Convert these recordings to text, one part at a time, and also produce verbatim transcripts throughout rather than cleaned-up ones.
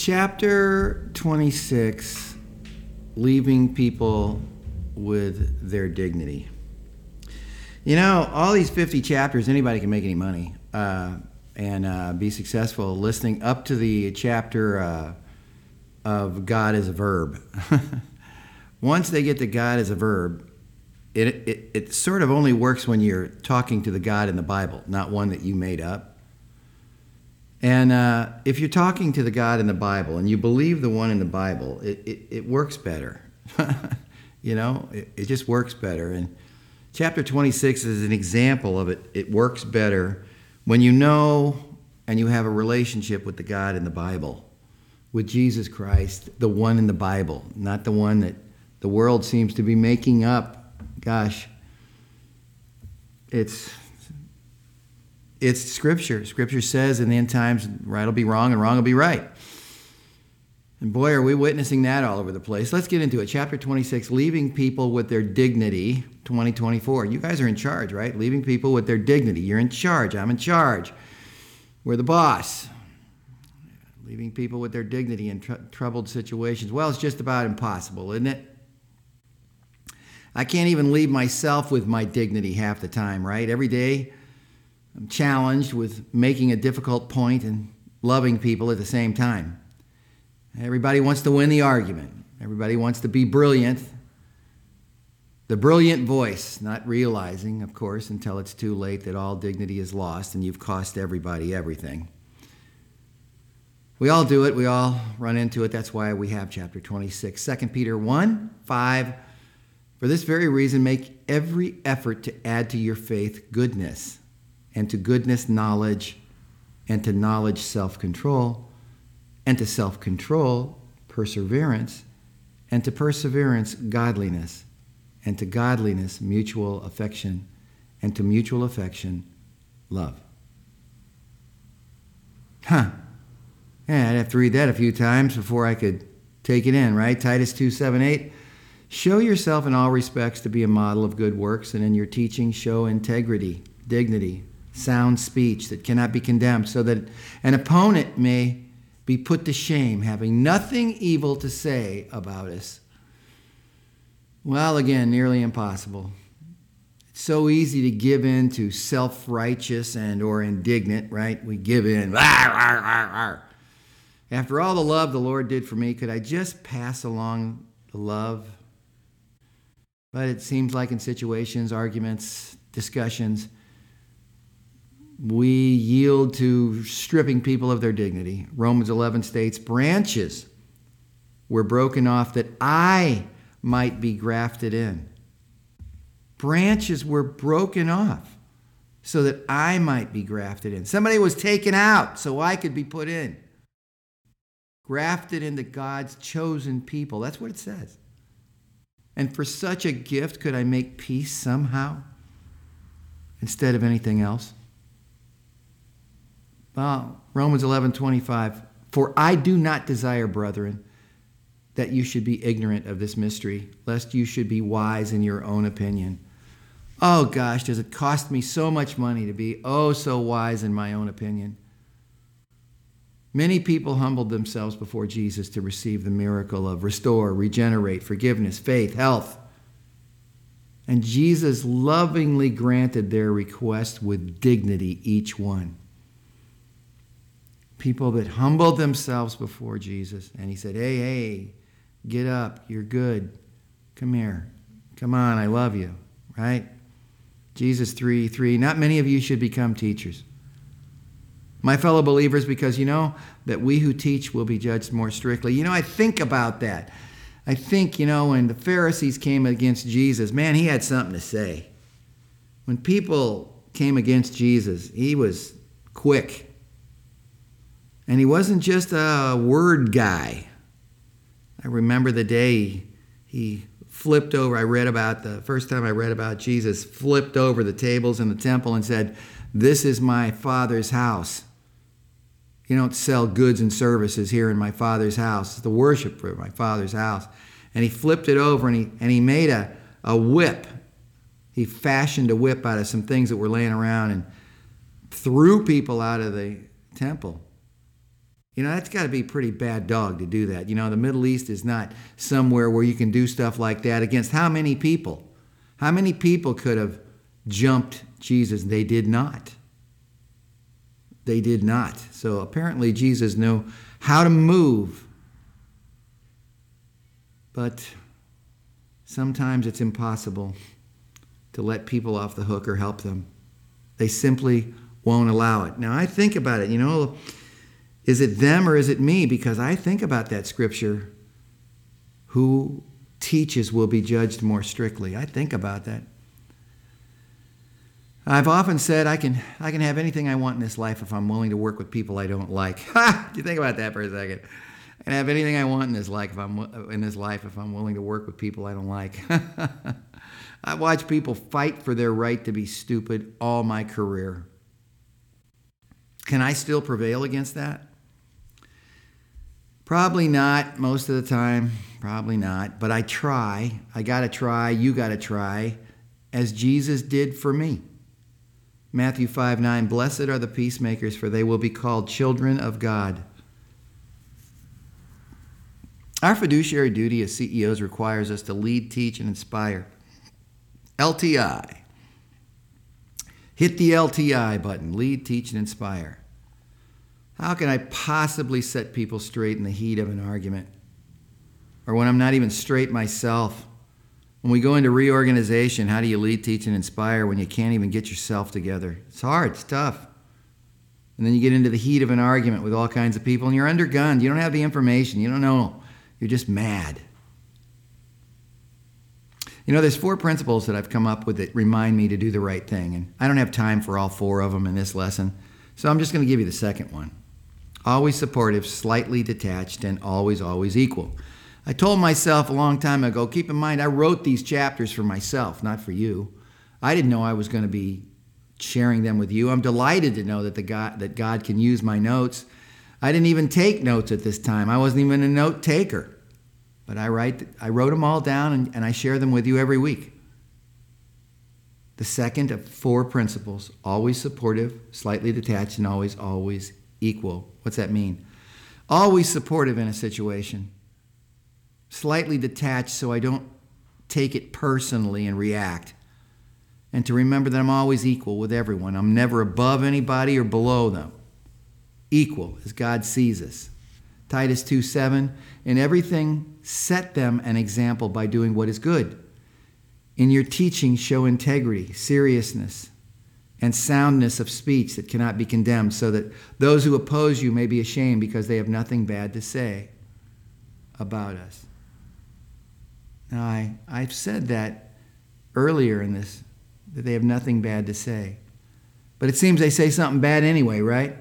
Chapter twenty-six, leaving people with their dignity. You know, all these fifty chapters, anybody can make any money uh, and uh, be successful listening up to the chapter uh, of God as a verb. Once they get to God as a verb, it, it, it sort of only works when you're talking to the God in the Bible, not one that you made up. And uh, if you're talking to the God in the Bible and you believe the one in the Bible, it, it, it works better. You know, it, it just works better. And chapter twenty-six is an example of it. It works better when you know and you have a relationship with the God in the Bible, with Jesus Christ, the one in the Bible, not the one that the world seems to be making up. Gosh, it's... It's Scripture. Scripture says in the end times, right will be wrong and wrong will be right. And boy, are we witnessing that all over the place. Let's get into it. Chapter twenty-six, leaving people with their dignity, twenty twenty-four. You guys are in charge, right? Leaving people with their dignity. You're in charge. I'm in charge. We're the boss. Leaving people with their dignity in tr- troubled situations. Well, it's just about impossible, isn't it? I can't even leave myself with my dignity half the time, right? Every day, I'm challenged with making a difficult point and loving people at the same time. Everybody wants to win the argument. Everybody wants to be brilliant. The brilliant voice, not realizing, of course, until it's too late that all dignity is lost and you've cost everybody everything. We all do it. We all run into it. That's why we have chapter twenty-six. Second Peter one, five. For this very reason, make every effort to add to your faith goodness, and to goodness, knowledge, and to knowledge, self-control, and to self-control, perseverance, and to perseverance, godliness, and to godliness, mutual affection, and to mutual affection, love. Huh. Yeah, I'd have to read that a few times before I could take it in, right? Titus two, seven, eight. Show yourself in all respects to be a model of good works, and in your teaching show integrity, dignity, sound speech that cannot be condemned, so that an opponent may be put to shame, having nothing evil to say about us. Well, again, nearly impossible. It's so easy to give in to self-righteous and or indignant, right? We give in. After all the love the Lord did for me, could I just pass along the love? But it seems like in situations, arguments, discussions, we yield to stripping people of their dignity. Romans eleven states, branches were broken off that I might be grafted in. Branches were broken off so that I might be grafted in. Somebody was taken out so I could be put in. Grafted into God's chosen people. That's what it says. And for such a gift, could I make peace somehow instead of anything else? Well, Romans eleven twenty-five, for I do not desire, brethren, that you should be ignorant of this mystery, lest you should be wise in your own opinion. Oh gosh, does it cost me so much money to be oh so wise in my own opinion? Many people humbled themselves before Jesus to receive the miracle of restore, regenerate, forgiveness, faith, health. And Jesus lovingly granted their request with dignity, each one. People that humbled themselves before Jesus. And he said, hey, hey, get up. You're good. Come here. Come on, I love you. Right? Jesus three three. Not many of you should become teachers, my fellow believers, because you know that we who teach will be judged more strictly. You know, I think about that. I think, you know, when the Pharisees came against Jesus, man, he had something to say. When people came against Jesus, he was quick. And he wasn't just a word guy. I remember the day he flipped over. I read about the first time I read about Jesus, flipped over the tables in the temple and said, this is my Father's house. You don't sell goods and services here in my Father's house. It's the worship for my Father's house. And he flipped it over and he, and he made a, a whip. He fashioned a whip out of some things that were laying around and threw people out of the temple. You know, that's got to be a pretty bad dog to do that. You know, the Middle East is not somewhere where you can do stuff like that against how many people? How many people could have jumped Jesus? They did not. They did not. So apparently Jesus knew how to move. But sometimes it's impossible to let people off the hook or help them. They simply won't allow it. Now, I think about it, you know, is it them or is it me? Because I think about that scripture, who teaches will be judged more strictly. I think about that. I've often said I can I can have anything I want in this life if I'm willing to work with people I don't like. Ha! You think about that for a second. I can have anything I want in this life if I'm in this life if I'm willing to work with people I don't like. I've watched people fight for their right to be stupid all my career. Can I still prevail against that? Probably not most of the time. Probably not. But I try. I got to try. You got to try, as Jesus did for me. Matthew five nine, blessed are the peacemakers, for they will be called children of God. Our fiduciary duty as C E Os requires us to lead, teach, and inspire. L T I. Hit the L T I button. Lead, teach, and inspire. How can I possibly set people straight in the heat of an argument? Or when I'm not even straight myself? When we go into reorganization, how do you lead, teach, and inspire when you can't even get yourself together? It's hard. It's tough. And then you get into the heat of an argument with all kinds of people, and you're undergunned. You don't have the information. You don't know. You're just mad. You know, there's four principles that I've come up with that remind me to do the right thing. And I don't have time for all four of them in this lesson. So I'm just going to give you the second one. Always supportive, slightly detached, and always, always equal. I told myself a long time ago, keep in mind, I wrote these chapters for myself, not for you. I didn't know I was going to be sharing them with you. I'm delighted to know that, the God, that God can use my notes. I didn't even take notes at this time. I wasn't even a note taker. But I, write, I wrote them all down, and, and I share them with you every week. The second of four principles, always supportive, slightly detached, and always, always equal. What's that mean? Always supportive in a situation. Slightly detached so I don't take it personally and react. And to remember that I'm always equal with everyone. I'm never above anybody or below them. Equal as God sees us. Titus two seven, in everything set them an example by doing what is good. In your teaching show integrity, seriousness, and soundness of speech that cannot be condemned, so that those who oppose you may be ashamed because they have nothing bad to say about us. Now, I, I've said that earlier in this, that they have nothing bad to say. But it seems they say something bad anyway, right?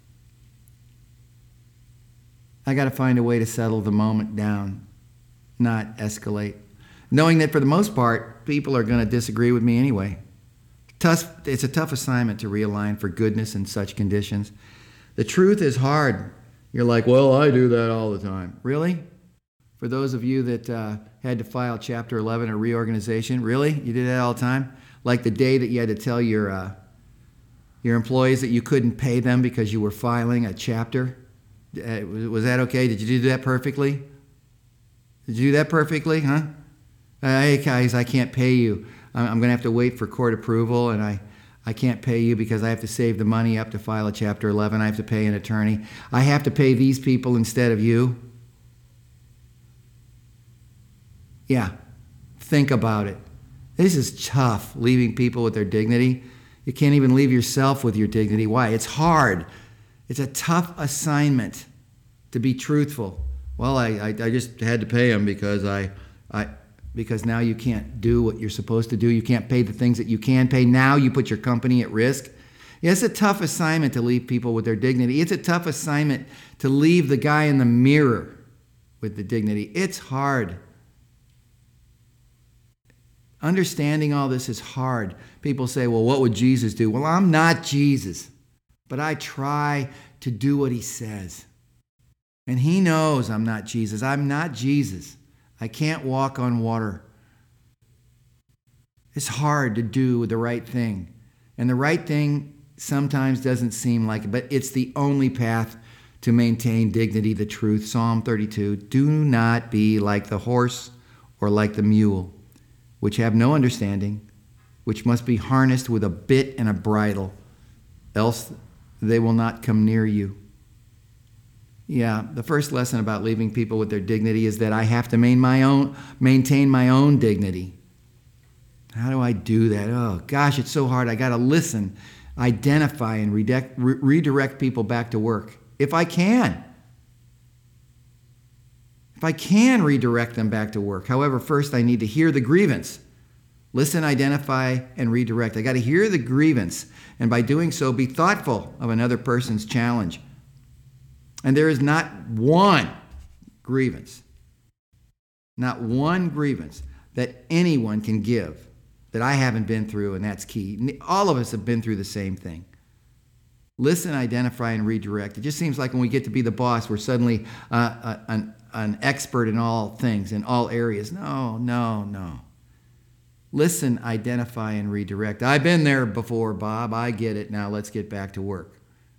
I got to find a way to settle the moment down, not escalate. Knowing that for the most part, people are going to disagree with me anyway. Tough, it's a tough assignment to realign for goodness in such conditions. The truth is hard. You're like, well, I do that all the time. Really? For those of you that uh, had to file Chapter eleven or reorganization, really? You did that all the time? Like the day that you had to tell your uh, your employees that you couldn't pay them because you were filing a chapter? Uh, was that okay? Did you do that perfectly? Did you do that perfectly, huh? Uh, hey, guys, I can't pay you. I'm, I'm going to have to wait for court approval, and I, I can't pay you because I have to save the money up to file a Chapter eleven. I have to pay an attorney. I have to pay these people instead of you. Yeah, think about it. This is tough, leaving people with their dignity. You can't even leave yourself with your dignity. Why? It's hard. It's a tough assignment to be truthful. Well, I, I, I just had to pay them because I, I, because now you can't do what you're supposed to do. You can't pay the things that you can pay. Now you put your company at risk. Yeah, it's a tough assignment to leave people with their dignity. It's a tough assignment to leave the guy in the mirror with the dignity. It's hard. Understanding all this is hard. People say, well, what would Jesus do? Well, I'm not Jesus, but I try to do what he says. And he knows I'm not Jesus. I'm not Jesus. I can't walk on water. It's hard to do the right thing. And the right thing sometimes doesn't seem like it, but it's the only path to maintain dignity, the truth. Psalm thirty-two, do not be like the horse or like the mule, which have no understanding, which must be harnessed with a bit and a bridle, else they will not come near you. Yeah, the first lesson about leaving people with their dignity is that I have to main my own, maintain my own dignity. How do I do that? Oh, gosh, it's so hard. I got to listen, identify, and redirect, re- redirect people back to work. If I can. If I can redirect them back to work. However, first I need to hear the grievance. Listen, identify, and redirect. I got to hear the grievance, and by doing so, be thoughtful of another person's challenge. And there is not one grievance, not one grievance that anyone can give that I haven't been through, and that's key. All of us have been through the same thing. Listen, identify, and redirect. It just seems like when we get to be the boss, we're suddenly uh, uh, an, an expert in all things, in all areas. No, no, no. Listen, identify, and redirect. I've been there before, Bob. I get it. Now let's get back to work.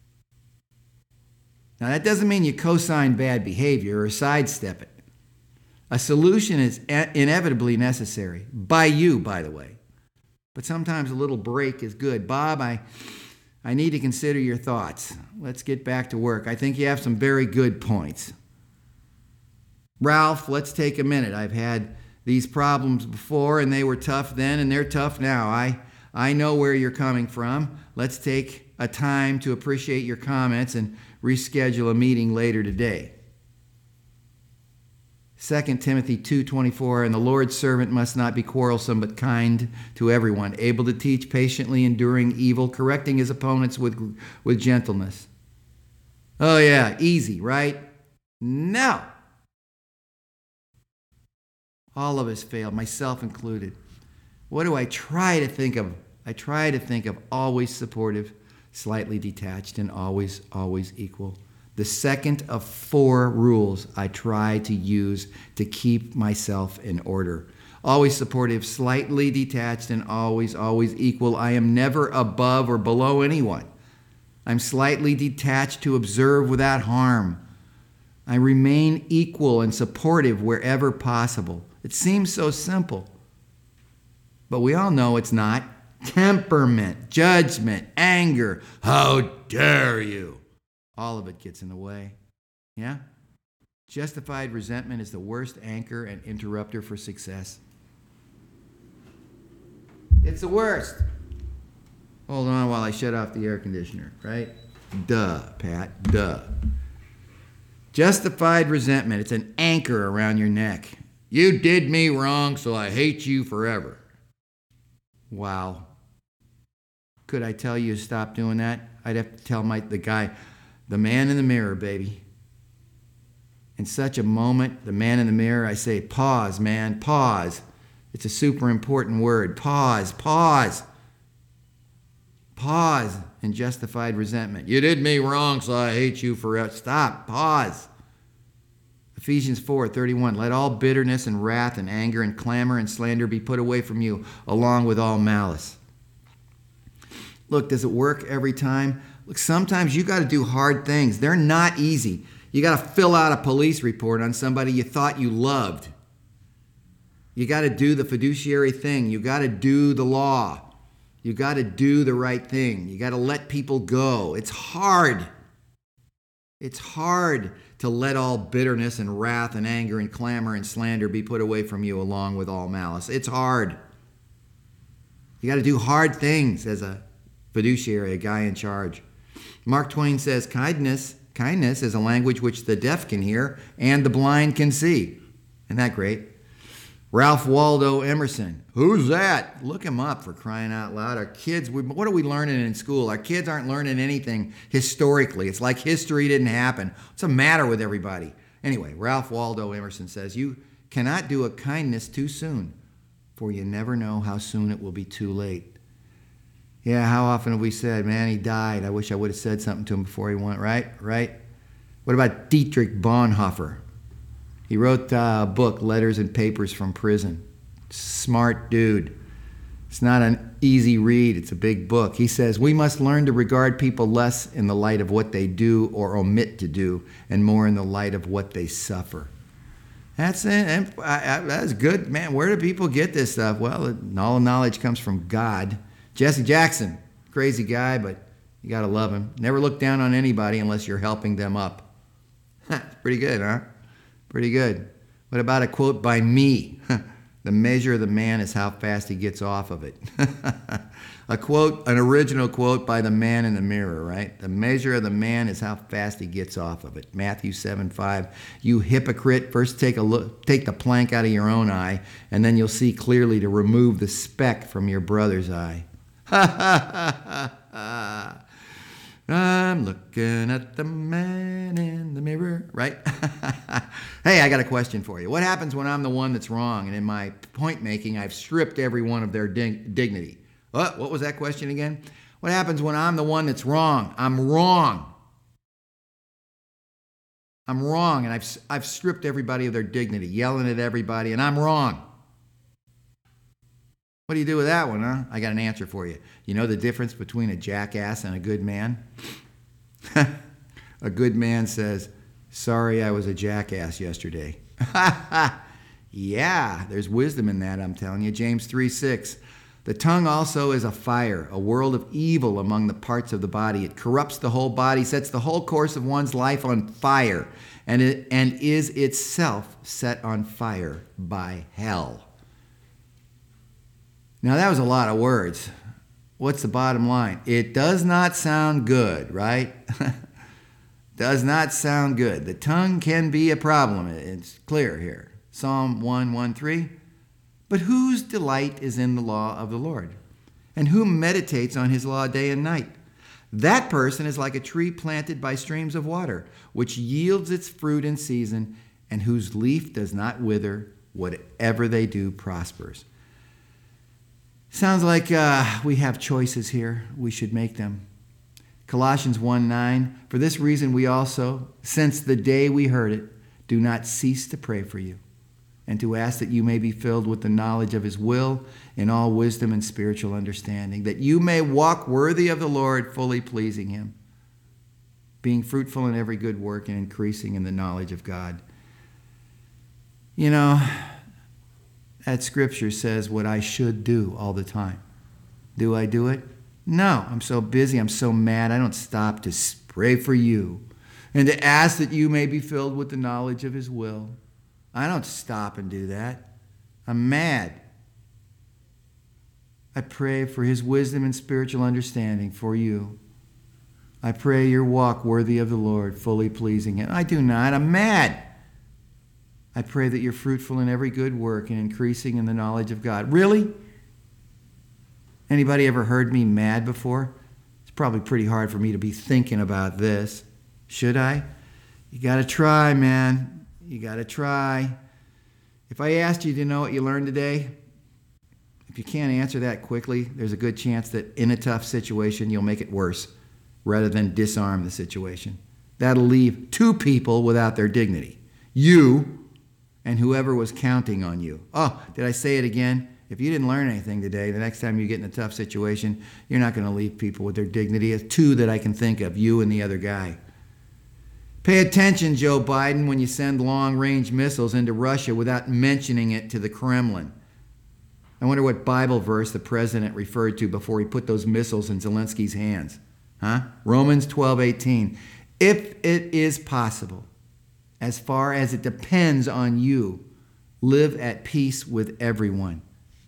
Now, that doesn't mean you co-sign bad behavior or sidestep it. A solution is inevitably necessary, by you, by the way. But sometimes a little break is good. Bob, I, I need to consider your thoughts. Let's get back to work. I think you have some very good points. Ralph, let's take a minute. I've had these problems before, and they were tough then, and they're tough now. I, I know where you're coming from. Let's take a time to appreciate your comments and reschedule a meeting later today. Second Timothy two twenty-four, and the Lord's servant must not be quarrelsome, but kind to everyone, able to teach, patiently enduring evil, correcting his opponents with, with gentleness. Oh yeah, easy, right? No. All of us fail, myself included. What do I try to think of? I try to think of always supportive, slightly detached, and always, always equal. The second of four rules I try to use to keep myself in order. Always supportive, slightly detached, and always, always equal. I am never above or below anyone. I'm slightly detached to observe without harm. I remain equal and supportive wherever possible. It seems so simple, but we all know it's not. Temperament, judgment, anger, how dare you? All of it gets in the way. Yeah? Justified resentment is the worst anchor and interrupter for success. It's the worst. Hold on while I shut off the air conditioner, right? Duh, Pat, duh. Justified resentment, it's an anchor around your neck. You did me wrong, so I hate you forever. Wow. Could I tell you to stop doing that? I'd have to tell my the guy, the man in the mirror, baby. In such a moment, the man in the mirror, I say, pause, man, pause. It's a super important word. Pause, pause. Pause in justified resentment. You did me wrong, so I hate you forever. Stop, pause. Ephesians four thirty-one, let all bitterness and wrath and anger and clamor and slander be put away from you, along with all malice. Look, does it work every time? Look, sometimes you got to do hard things. They're not easy. You got to fill out a police report on somebody you thought you loved. You got to do the fiduciary thing. You got to do the law. You got to do the right thing. You got to let people go. It's hard. It's hard to let all bitterness and wrath and anger and clamor and slander be put away from you along with all malice. It's hard. You got to do hard things as a fiduciary, a guy in charge. Mark Twain says, kindness, kindness is a language which the deaf can hear and the blind can see. Isn't that great? Ralph Waldo Emerson. Who's that? Look him up, for crying out loud. Our kids, we, what are we learning in school? Our kids aren't learning anything historically. It's like history didn't happen. What's the matter with everybody? Anyway, Ralph Waldo Emerson says, you cannot do a kindness too soon, for you never know how soon it will be too late. Yeah, how often have we said, man, he died. I wish I would have said something to him before he went, right? Right? What about Dietrich Bonhoeffer? He wrote a book, Letters and Papers from Prison. Smart dude. It's not an easy read. It's a big book. He says, we must learn to regard people less in the light of what they do or omit to do and more in the light of what they suffer. That's it. That's good, man. Where do people get this stuff? Well, all knowledge comes from God. Jesse Jackson, crazy guy, but you got to love him. Never look down on anybody unless you're helping them up. Pretty good, huh? Pretty good. What about a quote by me? The measure of the man is how fast he gets off of it. A quote, an original quote by the man in the mirror, right? The measure of the man is how fast he gets off of it. Matthew seven five. You hypocrite, first take a look, take the plank out of your own eye, and then you'll see clearly to remove the speck from your brother's eye. Ha ha ha ha. I'm looking at the man in the mirror, right? Hey, I got a question for you. What happens when I'm the one that's wrong and in my point making I've stripped everyone of their dig- dignity? What? What was that question again? What happens when I'm the one that's wrong? I'm wrong. I'm wrong and I've, I've stripped everybody of their dignity, yelling at everybody, and I'm wrong. What do you do with that one, huh? I got an answer for you. You know the difference between a jackass and a good man? A good man says, sorry I was a jackass yesterday. Yeah, there's wisdom in that, I'm telling you. James three six. The tongue also is a fire, a world of evil among the parts of the body. It corrupts the whole body, sets the whole course of one's life on fire, and, it, and is itself set on fire by hell. Now, that was a lot of words. What's the bottom line? It does not sound good, right? Does not sound good. The tongue can be a problem. It's clear here. Psalm one, one, three. But whose delight is in the law of the Lord? And who meditates on his law day and night? That person is like a tree planted by streams of water, which yields its fruit in season, and whose leaf does not wither. Whatever they do prospers. Sounds like uh, we have choices here. We should make them. Colossians one nine, for this reason we also, since the day we heard it, do not cease to pray for you and to ask that you may be filled with the knowledge of his will in all wisdom and spiritual understanding, that you may walk worthy of the Lord, fully pleasing him, being fruitful in every good work and increasing in the knowledge of God. You know, that scripture says what I should do all the time. Do I do it? No, I'm so busy, I'm so mad, I don't stop to pray for you and to ask that you may be filled with the knowledge of his will. I don't stop and do that. I'm mad. I pray for his wisdom and spiritual understanding for you. I pray your walk worthy of the Lord, fully pleasing him. I do not. I'm mad. I pray that you're fruitful in every good work and increasing in the knowledge of God. Really? Anybody ever heard me mad before? It's probably pretty hard for me to be thinking about this. Should I? You got to try, man. You got to try. If I asked you to know what you learned today, if you can't answer that quickly, there's a good chance that in a tough situation, you'll make it worse rather than disarm the situation. That'll leave two people without their dignity. You and whoever was counting on you. Oh, did I say it again? If you didn't learn anything today, the next time you get in a tough situation, you're not going to leave people with their dignity. It's two that I can think of, you and the other guy. Pay attention, Joe Biden, when you send long-range missiles into Russia without mentioning it to the Kremlin. I wonder what Bible verse the president referred to before he put those missiles in Zelensky's hands. Huh? Romans twelve eighteen. If it is possible, as far as it depends on you, live at peace with everyone.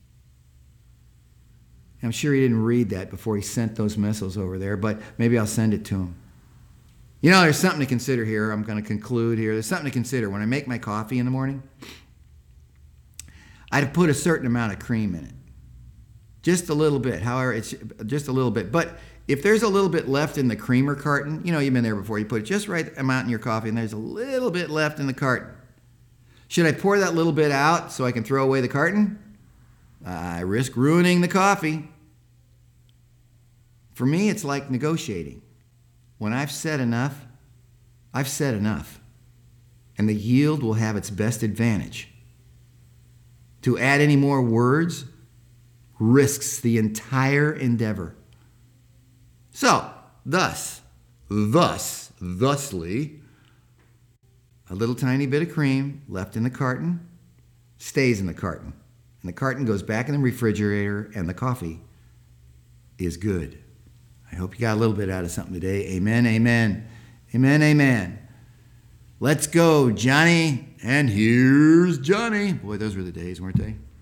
I'm sure he didn't read that before he sent those missiles over there, but maybe I'll send it to him. You know, there's something to consider here. I'm going to conclude here. There's something to consider. When I make my coffee in the morning, I'd put a certain amount of cream in it. Just a little bit. However, it's just a little bit. But if there's a little bit left in the creamer carton, you know, you've been there before. You put just right amount in your coffee, and there's a little bit left in the carton. Should I pour that little bit out so I can throw away the carton? I risk ruining the coffee. For me, it's like negotiating. When I've said enough, I've said enough. And the yield will have its best advantage. To add any more words, risks the entire endeavor. So, thus, thus, thusly, a little tiny bit of cream left in the carton stays in the carton. And the carton goes back in the refrigerator, and the coffee is good. I hope you got a little bit out of something today. Amen, amen. Amen, amen. Let's go, Johnny. And here's Johnny. Boy, those were the days, weren't they?